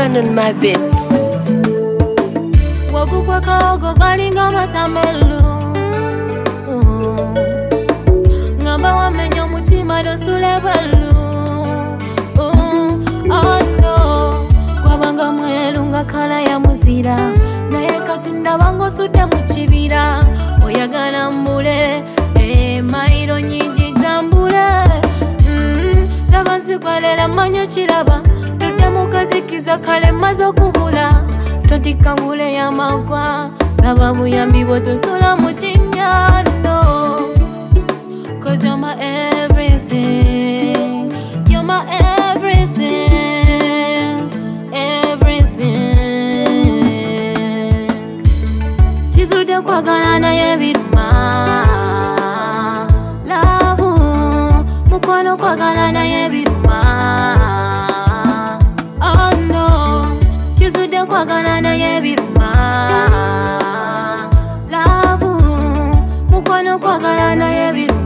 Aaron on my beat. Wagukwa kaogo galinga matamelu ngamba wamenya mutima dosule balu. Oh no, kwabanga mwelu nga kala ya muzira naye kati ndabanga sudde mu kibira oyagala mbule mairo nyingi tambule ndaba nzigwalela manyo kiraba tudde mu kazikiza kale maze okubula totika ngule ya magwa saba buyambi bwotosula mu kinyano. Cause you're my everything, you're my everything, everything. Chizude kwagala naye biruma lavu mukwano kwagala naye biruma. Oh no, chizude kwagala naye biruma lavu mukwano kwagala naye biruma.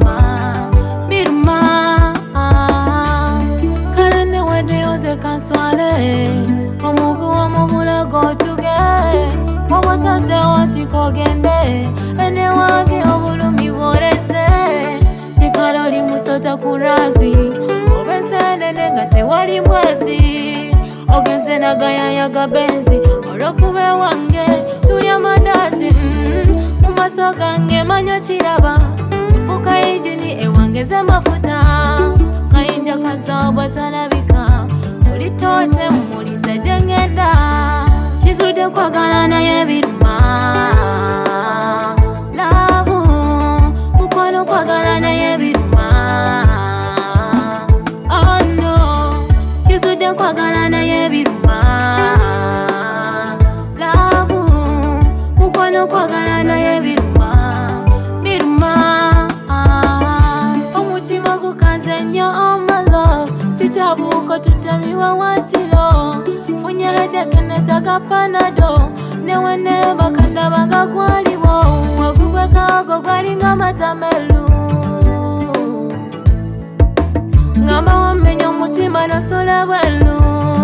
Kanswale omugu omubula gotuge wawasase watikogende ene wange obulumi bworese tikaloli musota kurazi obensenene nga tewali mwezi ogenze nagayaya gabenzi olwokube wange tulya mandasi mumaso gange manyo kiraba fuka ijini ewangeze mafuta kayinja kazabwa talabika ulitoche mulise jengenda chizude kwagala naye biruma lavu mukwano kwagala naye biruma. Oh no, chizude kwagala naye biruma lavu mukwano kwagala naye biruma biruma. Omutima gukaze nnyo oh my love sichabuko tutamiwa watilo funye hedeke netaka panado newene bakanda bagakwaliwo wagugwe kaogo gwalinga matamelu ngamba wamenya omutima nosula bwelu.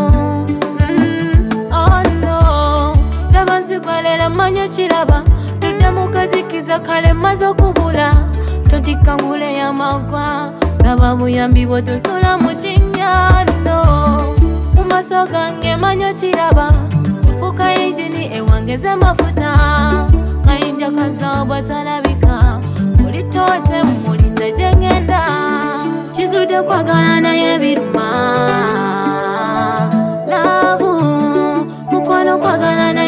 Oh no, laba nzigwalela manyo kiraba tudde mu kazikiza kale maze okubula totika ngule ya magwa saba buyambi bwotosula mu kinyano. Mumaso gange manyo kiraba fuka ijini ewangeze mafuta kayinja kazabwa talabika ulitoche mulise jengenda chizude kwagala naye biruma lavu mukwano kwagala